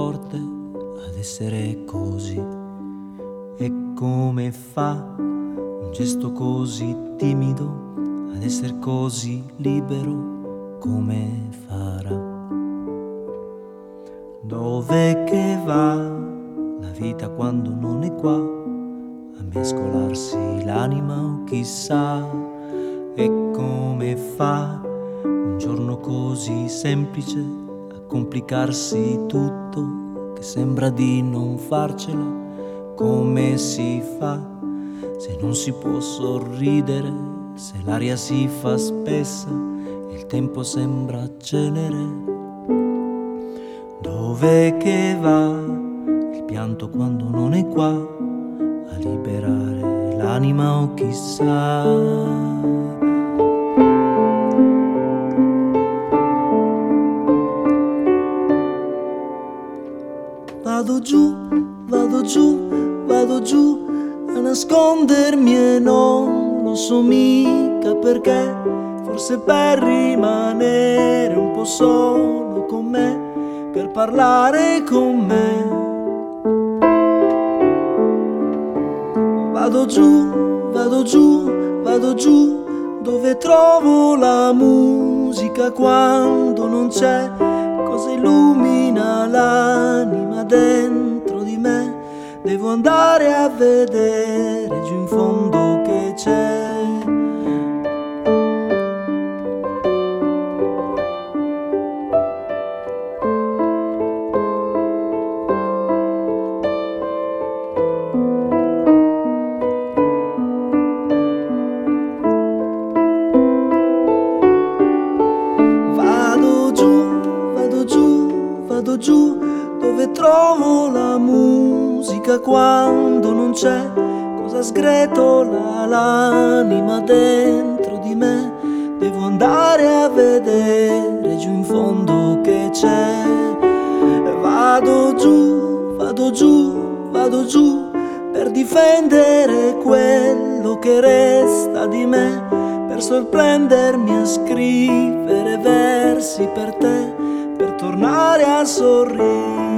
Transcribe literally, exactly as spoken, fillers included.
forte ad essere così. E come fa un gesto così timido ad essere così libero? Come farà? Dove che va la vita quando non è qua a mescolarsi l'anima o chissà? E come fa un giorno così semplice a complicarsi tutto, che sembra di non farcela? Come si fa se non si può sorridere, se l'aria si fa spessa e il tempo sembra cenere? Dove che va il pianto quando non è qua a liberare l'anima o chissà? Vado giù, vado giù, vado giù a nascondermi e non lo so mica perché, forse per rimanere un po' solo con me, per parlare con me. Vado giù, vado giù, vado giù, dove trovo la musica quando non c'è, cosa illumina l'anima dentro di me. Devo andare a vedere giù in fondo che c'è. Vado giù dove trovo la musica quando non c'è, cosa sgretola l'anima dentro di me. Devo andare a vedere giù in fondo che c'è. Vado giù, vado giù, vado giù per difendere quello che resta di me, per sorprendermi a scrivere versi per te, per tornare a sorridere.